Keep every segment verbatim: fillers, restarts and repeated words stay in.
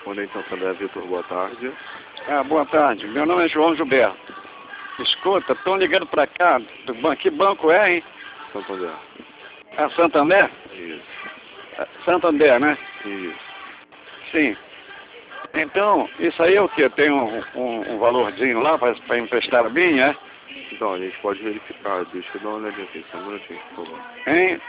Correspondente Santander, Vitor, boa tarde. Ah, boa tarde. Meu nome é João Gilberto. Escuta, estão ligando para cá. Do banco. Que banco é, hein? Santander. É Santander? Isso. É Santander, né? Isso. Sim. Então, isso aí é o quê? Tem um, um, um valorzinho lá para emprestar a mim, é? Então, a gente pode verificar. Deixa eu dar uma olhadinha aqui, só um minutinho, por favor. Hein?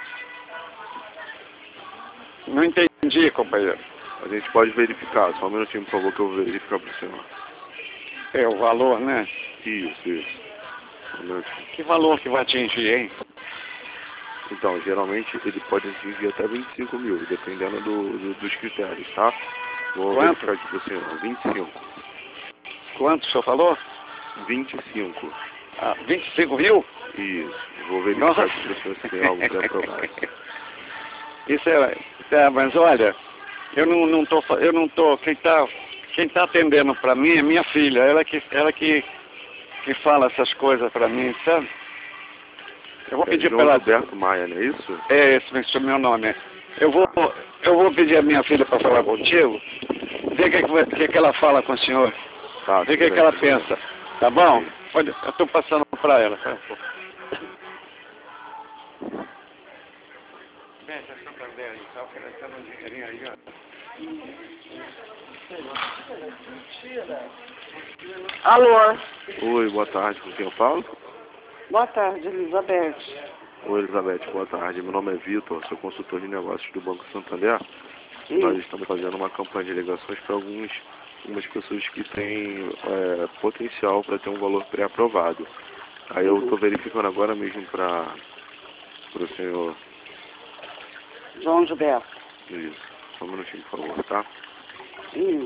Não entendi, companheiro. A gente pode verificar, só um minutinho, por favor, que eu vou verificar para o senhor. É o valor, né? Isso, isso. Um minutinho. Que valor que vai atingir, hein? Então, geralmente ele pode atingir até vinte e cinco mil, dependendo do, do, dos critérios, tá? Vou Quanto? verificar aqui para o senhor. vinte e cinco. Quanto o senhor falou? vinte e cinco. Ah, vinte e cinco mil? Isso. Vou verificar Nossa. aqui para o senhor se tem algo pré-aprovado. Isso é, é, mas olha, eu não, não tô, fa- eu não tô, quem tá, quem tá atendendo para mim é minha filha, ela que, ela que, que fala essas coisas para mim, sabe? Eu vou É pedir João para ela, Gilberto Maia, não é isso? é esse, esse é o meu nome. Eu vou, eu vou pedir a minha filha para falar contigo, ver o que, que, vai- que, que ela fala com o senhor, Tá, ver o que, tudo que bem, ela tudo bem. pensa, tá bom? Pode, eu tô passando para ela. Tá? Bem, essa Santander aí, tá oferecendo um dinheirinho aí, ó. Alô, Oi, boa tarde, com quem eu falo? boa tarde, Elizabeth. Oi, Elizabeth, boa tarde. Meu nome é Vitor, sou consultor de negócios do Banco Santander. Sim. Nós estamos fazendo uma campanha de ligações para alguns, algumas pessoas que têm é, potencial para ter um valor pré-aprovado. Aí eu estou verificando agora mesmo para o senhor. João Gilberto. Isso, só um minutinho, por favor, tá? Hum.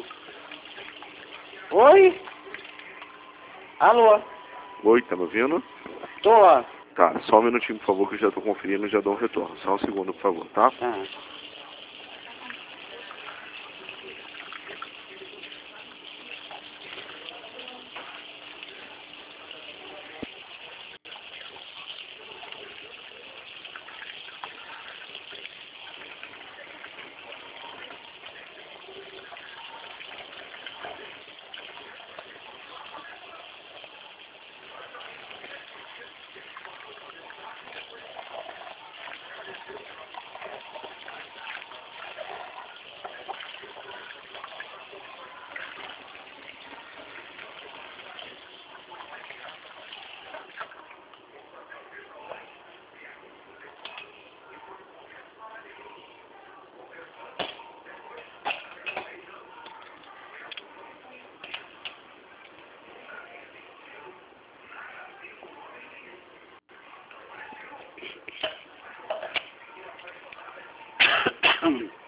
Oi? Alô, Oi, tá me ouvindo? tô. Tá, só um minutinho, por favor, que eu já estou conferindo e já dou um retorno. Só um segundo, por favor, tá? Ah. Hum.